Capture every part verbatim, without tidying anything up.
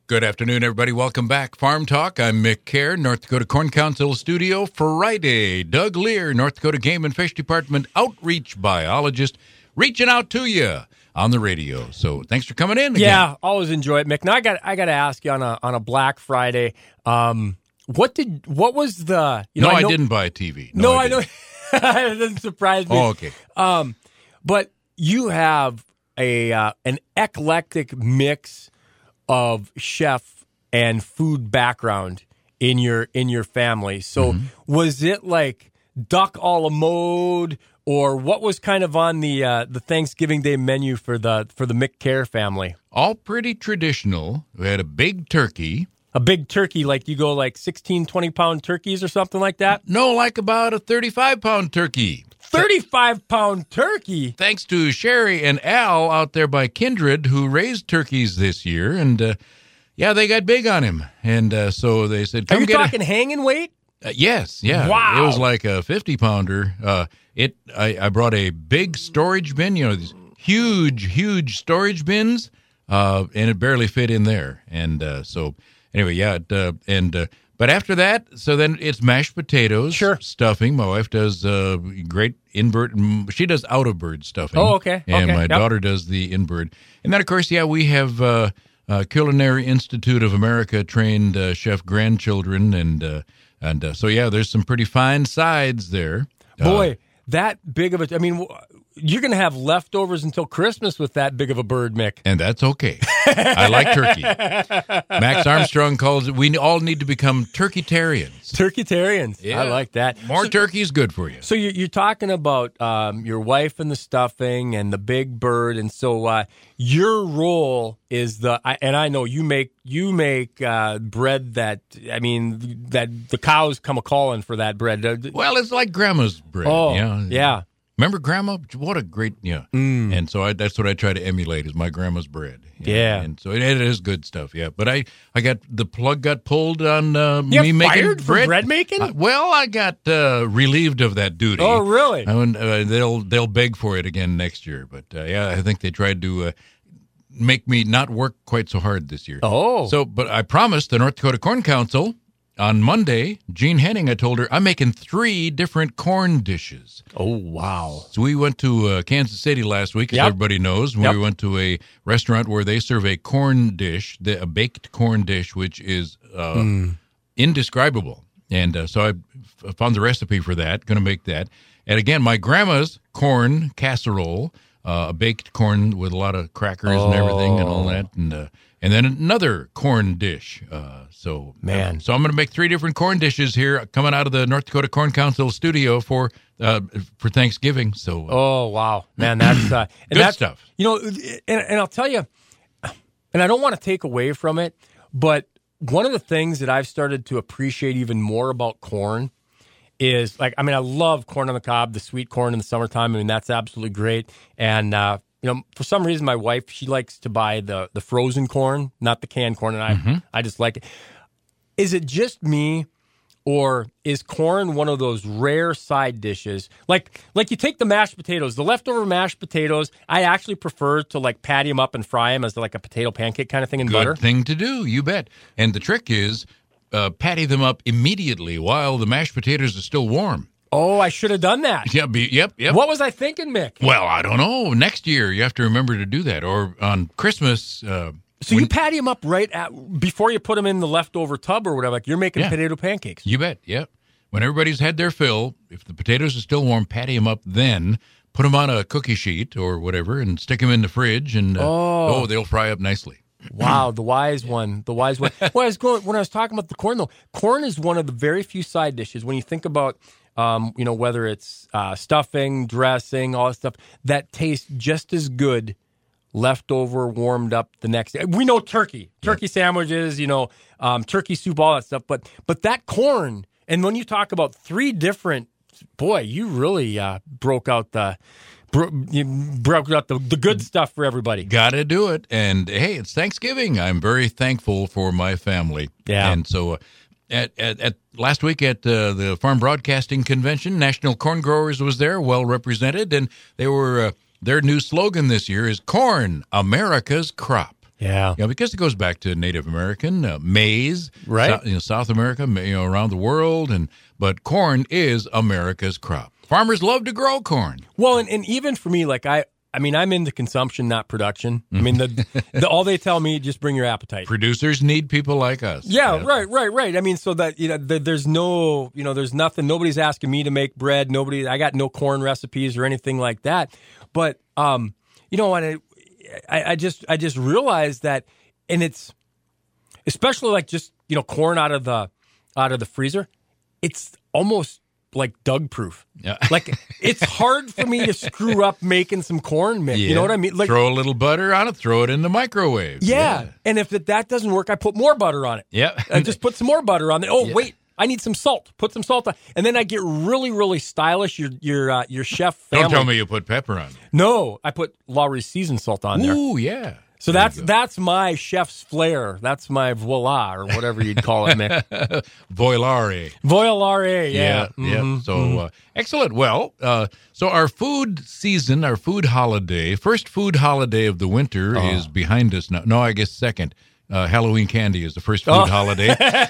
Good afternoon, everybody. Welcome back. Farm Talk. I'm Mick Kerr, North Dakota Corn Council Studio. Friday, Doug Lear, North Dakota Game and Fish Department outreach biologist, reaching out to you on the radio. So thanks for coming in again. Yeah, always enjoy it, Mick. Now I got I got to ask you on a on a Black Friday. Um, what did what was the? You know, no, I, know, I didn't buy a T V. No, No, I, I know. It doesn't surprise me. Oh, okay. Um, but you have a uh, an eclectic mix of chef and food background in your in your family. So mm-hmm. was it like duck a la mode, or what was kind of on the uh, the Thanksgiving Day menu for the for the Mick Kerr family? All pretty traditional. We had a big turkey. A big turkey, like you go like sixteen, twenty pound turkeys or something like that? No, like about a thirty-five pound turkey. thirty-five pound turkey? Thanks to Sherry and Al out there by Kindred, who raised turkeys this year. And, uh, yeah, they got big on him. And uh, so they said, come Are you get talking a- hanging weight? Uh, yes, yeah. Wow. It was like a fifty pounder. Uh, it. I, I brought a big storage bin, you know, these huge, huge storage bins, uh, and it barely fit in there. And uh, so, anyway, yeah, it, uh, and... Uh, But after that, so then it's mashed potatoes, sure. stuffing. My wife does uh, great in-bird. She does out-of-bird stuffing. Oh, okay. And okay. my yep. daughter does the in-bird. And then, of course, yeah, we have uh, uh, Culinary Institute of America trained uh, chef grandchildren. And, uh, and uh, so, yeah, there's some pretty fine sides there. Boy, uh, that big of a, I mean, you're going to have leftovers until Christmas with that big of a bird, Mick. And that's okay. I like turkey. Max Armstrong calls it, we all need to become turkeytarians. Turkeytarians. Yeah. I like that. More so, turkey is good for you. So you're, you're talking about um, your wife and the stuffing and the big bird. And so uh, your role is the, I, and I know you make, you make uh, bread that, I mean, that the cows come a-calling for that bread. Well, it's like Grandma's bread. Oh, yeah. yeah. Remember Grandma? What a great, yeah. Mm. And so I, that's what I try to emulate is my grandma's bread. You know? Yeah. And so it, it is good stuff, yeah. But I, I got, the plug got pulled on uh, you me making fired bread. For bread making? Uh, well, I got uh, relieved of that duty. Oh, really? I, uh, they'll they'll beg for it again next year. But, uh, yeah, I think they tried to uh, make me not work quite so hard this year. Oh. So, but I promised the North Dakota Corn Council on Monday, Jean Henning, I told her, I'm making three different corn dishes. Oh, wow. So we went to uh, Kansas City last week, as yep. everybody knows. Yep. We went to a restaurant where they serve a corn dish, the, a baked corn dish, which is uh, mm. indescribable. And uh, so I f- found the recipe for that, going to make that. And again, my grandma's corn casserole, uh, baked corn with a lot of crackers oh. and everything and all that. And uh, and then another corn dish. Uh, so, Man. Uh, so I'm going to make three different corn dishes here coming out of the North Dakota Corn Council studio for uh, for Thanksgiving. So, uh, oh wow, man, that's uh, and good that's, stuff. You know, and, and I'll tell you, and I don't want to take away from it, but one of the things that I've started to appreciate even more about corn is like, I mean, I love corn on the cob, the sweet corn in the summertime. I mean, that's absolutely great. And uh, you know, for some reason, my wife, she likes to buy the the frozen corn, not the canned corn, and I mm-hmm. I just like it. Is it just me, or is corn one of those rare side dishes? Like, like you take the mashed potatoes, the leftover mashed potatoes, I actually prefer to like patty them up and fry them as like a potato pancake kind of thing in Good butter. thing to do, you bet. And the trick is uh, patty them up immediately while the mashed potatoes are still warm. Oh, I should have done that. Yeah, be, yep, yep. What was I thinking, Mick? Well, I don't know. Next year, you have to remember to do that. Or on Christmas. Uh, so when, you patty them up right at, before you put them in the leftover tub or whatever. Like you're making yeah. potato pancakes. You bet, yep. When everybody's had their fill, if the potatoes are still warm, patty them up then. Put them on a cookie sheet or whatever and stick them in the fridge. And uh, oh. oh, they'll fry up nicely. Wow, the wise one, the wise one. Well, I was going, when I was talking about the corn, though, corn is one of the very few side dishes when you think about, um, you know, whether it's uh, stuffing, dressing, all that stuff, that tastes just as good leftover, warmed up the next day. We know turkey, turkey yep. sandwiches, you know, um, turkey soup, all that stuff. But but that corn, and when you talk about three different, boy, you really uh, broke out the... You broke out the, the good stuff for everybody. Got to do it. And, hey, it's Thanksgiving. I'm very thankful for my family. Yeah. And so uh, at, at, at last week at uh, the Farm Broadcasting Convention, National Corn Growers was there, well represented. And they were uh, their new slogan this year is Corn, America's Crop. Yeah. You know, because it goes back to Native American uh, maize, Right. So, you know, South America, you know, around the world, and but corn is America's crop. Farmers love to grow corn. Well, and, and even for me, like I, I mean, I'm into consumption, not production. I mean, the, the all they tell me, just bring your appetite. Producers need people like us. Yeah, right, right, right. I mean, so that, you know, the, there's no, you know, there's nothing, nobody's asking me to make bread. Nobody, I got no corn recipes or anything like that. But, um, you know, and I, I just, I just realized that, and it's, especially like just, you know, corn out of the, out of the freezer, it's almost like Doug proof. Yeah. Like it's hard for me to screw up making some corn mix. Yeah. You know what I mean? Like throw a little butter on it, throw it in the microwave. yeah. Yeah. And if that, that doesn't work, I put more butter on it. Yeah. I just put some more butter on it. Oh, Yeah. wait, I need some salt. Put some salt on. And then I get really, really stylish. Your your uh, your chef family. Don't tell me you put pepper on it. No, I put Lawry's seasoned salt on there. Ooh, yeah. So There that's you go. that's my chef's flair. That's my voila, or whatever you'd call it, Mick. Voilare. Voilare, yeah. Yeah, yeah. Mhm, So mhm. uh, excellent. Well, uh, so our food season, our food holiday, first food holiday of the winter Oh. is behind us now. No, I guess second. Uh, Halloween candy is the first food Oh. holiday.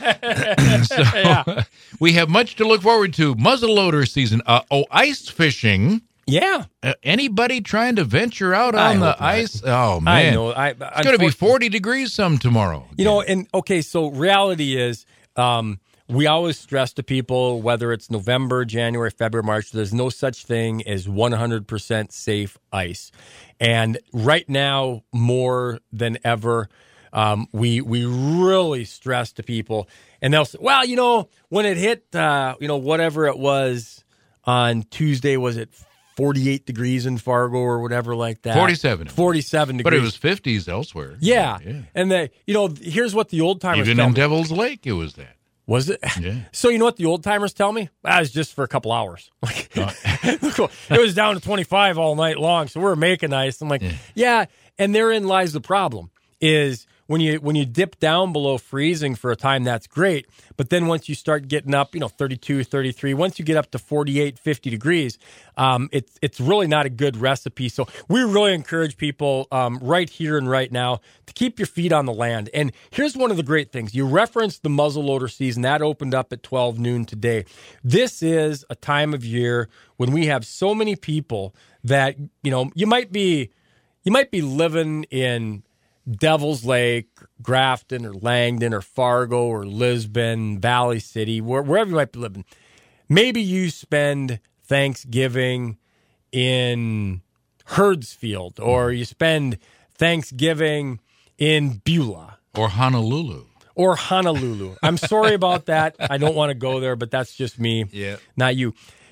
So we have much to look forward to. Muzzleloader season. Uh, oh, ice fishing. Yeah. Uh, anybody trying to venture out I on the hope not. ice? Oh, I man. know. I, It's going to be forty degrees some tomorrow. You know, and okay, so reality is, um, we always stress to people, whether it's November, January, February, March, there's no such thing as one hundred percent safe ice. And right now, more than ever, um, we we really stress to people. And they'll say, well, you know, when it hit, uh, you know, whatever it was on Tuesday, was it forty-eight degrees in Fargo or whatever like that? forty-seven. forty-seven degrees. But it was fifties elsewhere. Yeah. Yeah. And the, you know, here's what the old timers Even tell in me. Devil's Lake, it was that. Was it? Yeah. So you know what the old timers tell me? That was just for a couple hours. Like, Oh. it was down to twenty-five all night long, so we were making ice. I'm like, yeah. Yeah. And therein lies the problem: is when you when you dip down below freezing for a time, that's great. But then once you start getting up, you know, thirty-two, thirty-three, once you get up to forty-eight, fifty degrees, um, it's it's really not a good recipe. So we really encourage people um, right here and right now to keep your feet on the land. And here's one of the great things. You referenced the muzzleloader season. That opened up at twelve noon today. This is a time of year when we have so many people that, you know, you might be you might be living in Devil's Lake, Grafton, or Langdon, or Fargo, or Lisbon, Valley City, where, wherever you might be living. Maybe you spend Thanksgiving in Herdsfield, or you spend Thanksgiving in Beulah. Or Honolulu. Or Honolulu. I'm sorry about that. I don't want to go there, but that's just me, Yeah. not you.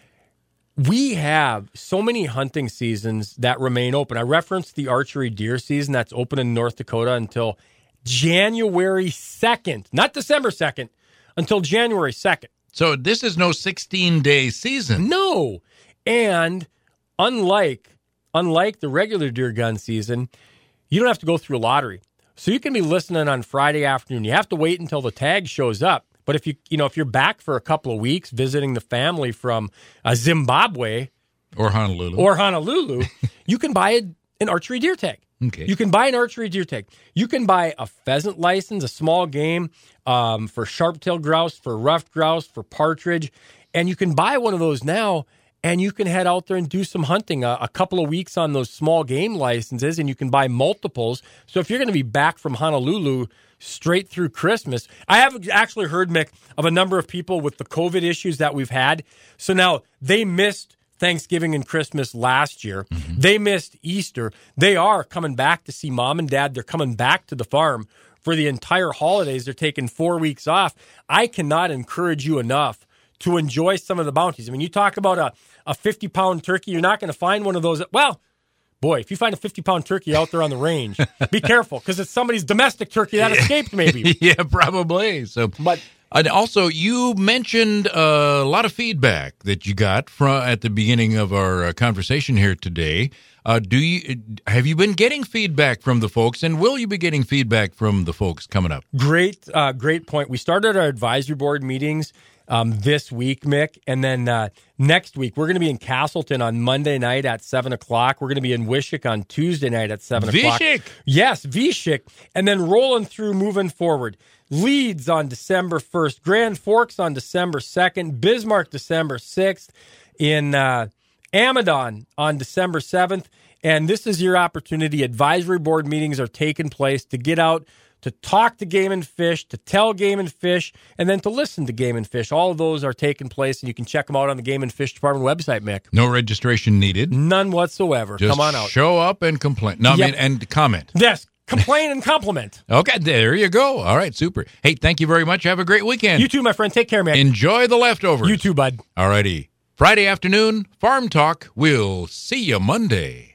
We have so many hunting seasons that remain open. I referenced the archery deer season that's open in North Dakota until January second, not December second, until January second. So this is no sixteen-day season. No. And unlike unlike the regular deer gun season, you don't have to go through a lottery. So you can be listening on Friday afternoon. You have to wait until the tag shows up. But if you you know if you're back for a couple of weeks visiting the family from uh, Zimbabwe Or Honolulu. or Honolulu, you can buy a, an archery deer tag. Okay. You can buy an archery deer tag. You can buy a pheasant license, a small game um, for sharp-tailed grouse, for ruffed grouse, for partridge, and you can buy one of those now. And you can head out there and do some hunting a, a couple of weeks on those small game licenses, and you can buy multiples. So if you're going to be back from Honolulu straight through Christmas, I have actually heard, Mick, of a number of people with the COVID issues that we've had. So now they missed Thanksgiving and Christmas last year. Mm-hmm. They missed Easter. They are coming back to see mom and dad. They're coming back to the farm for the entire holidays. They're taking four weeks off. I cannot encourage you enough to enjoy some of the bounties. I mean, you talk about a, a fifty-pound turkey, you're not going to find one of those. Well, boy, if you find a fifty-pound turkey out there on the range, be careful, because it's somebody's domestic turkey that escaped, maybe. Yeah, probably. So, But and also, you mentioned uh, a lot of feedback that you got from at the beginning of our uh, conversation here today Uh, do you have you been getting feedback from the folks, and will you be getting feedback from the folks coming up? Great, uh, great point. We started our advisory board meetings um, this week, Mick, and then uh, next week we're going to be in Castleton on Monday night at seven o'clock. We're going to be in Wishick on Tuesday night at seven o'clock. Wishick, yes, Wishick, and then rolling through, moving forward. Leeds on December first, Grand Forks on December second, Bismarck December sixth, in uh, Amadon on December seventh. And this is your opportunity. Advisory board meetings are taking place to get out, to talk to Game and Fish, to tell Game and Fish, and then to listen to Game and Fish. All of those are taking place, and you can check them out on the Game and Fish Department website, Mick. No registration needed. None whatsoever. Just Come on out. Show up and complain. No, Yep. I mean, and comment. Yes. Complain and compliment. Okay, there you go. All right, super. Hey, thank you very much. Have a great weekend. You too, my friend. Take care, man. Enjoy the leftovers. You too, bud. All righty. Friday afternoon, Farm Talk. We'll see you Monday.